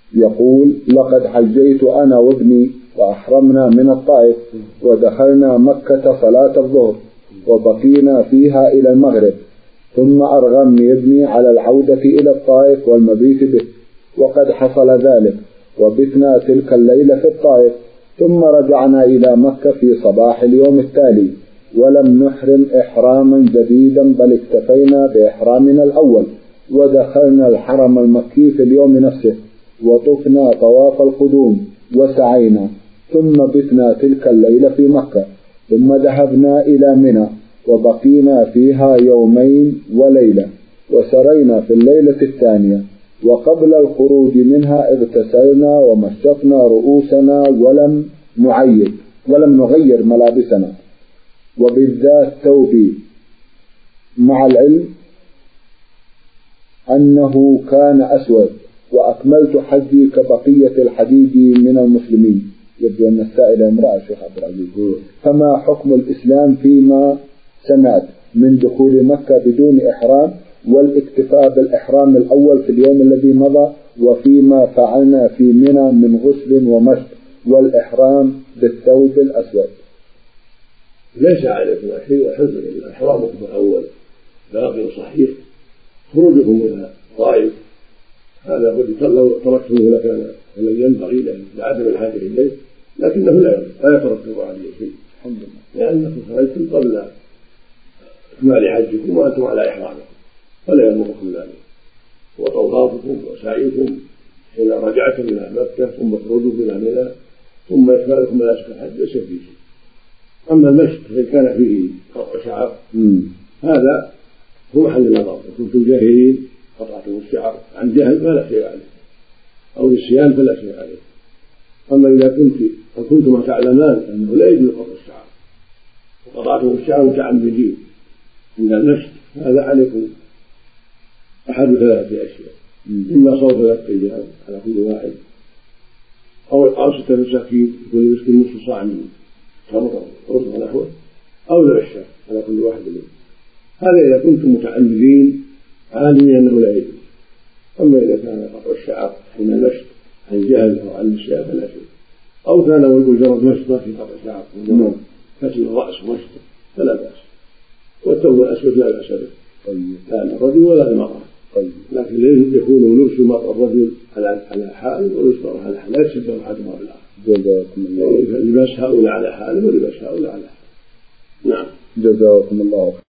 يقول: لقد حجيت أنا وابني وأحرمنا من الطائف ودخلنا مكة صلاة الظهر وبقينا فيها إلى المغرب، ثم أرغمني ابني على العودة إلى الطائف والمبيت به، وقد حصل ذلك وبتنا تلك الليلة في الطائف، ثم رجعنا إلى مكة في صباح اليوم التالي ولم نحرم إحراما جديدا، بل اكتفينا بإحرامنا الأول ودخلنا الحرم المكي في اليوم نفسه وطفنا طواف القدوم وسعينا، ثم بتنا تلك الليلة في مكة، ثم ذهبنا إلى منى وبقينا فيها يومين وليلة، وسرينا في الليلة الثانية، وقبل الخروج منها اغتسلنا ومشطنا رؤوسنا ولم نغير ملابسنا، وبالذات ثوبي، مع العلم أنه كان أسود، وأكملت حجي كبقية الحديد من المسلمين. يبدو أن السائلة امرأة شيخ عبد العزيز. فما حكم الإسلام فيما سمعت من دخول مكة بدون إحرام والاكتفاء بالإحرام الأول في اليوم الذي مضى، وفيما فعلنا في منى من غسل ومشط والإحرام بالثوب الأسود؟ ليس عليكم شيء، والحمد لله إحرامكم الأول باقي صحيح. خروجكم إلى الطائف هذا لو تركتموه لكان الذي ينبغي لعدم الحاجة إليه، لكنه لا يترتب عليه شيء الحمد لله، لأنكم خرجتم قبل إكمال حجكم وأنتم على إحرامكم، فلا يضركم ذلك. وطوافكم وسعيكم حين رجعتم إلى مكة ثم خروجكم إلى منى ثم إكمالكم مناسك الحج ليس فيه شيء. أما المشط فإن كان فيه قطع شعر هذا هو محل النظر، كنتم جاهلين قطعتم الشعر عن جهل فلا شيء عليه، أو نسيان فلا شيء عليه. أما إذا كنتم تعلمان أنه لا يجوز قطع الشعر وقطعتم الشعر متعمدين عند المشط، هذا عليكم أحد ثلاثة أشياء: إما صوم 3 أيام على كل واحد، أو 6 مساكين كل مسكين نصف صاع من تمر رز ونحوه، أو ذبح الشاة على كل واحد منهم. هذا إذا كنتم متعمدين عالمين أنه لا يجوز. أما إذا كان قطع الشعر حين المشط عن جهل أو عن نسيان فلا شيء، أو كان مجرد مشط في قطع شعر ومجرد كسر الرأس ومشط فلا بأس. والثوب الأسود لا بأس به لا للرجل ولا للمرأة، لكن يكون لبس الرجل على حال ولبس المرأة على حال، لا يتشبه أحدهما بالآخر. لباس هؤلاء على حال ولباس هؤلاء على حال. نعم. جزاكم الله.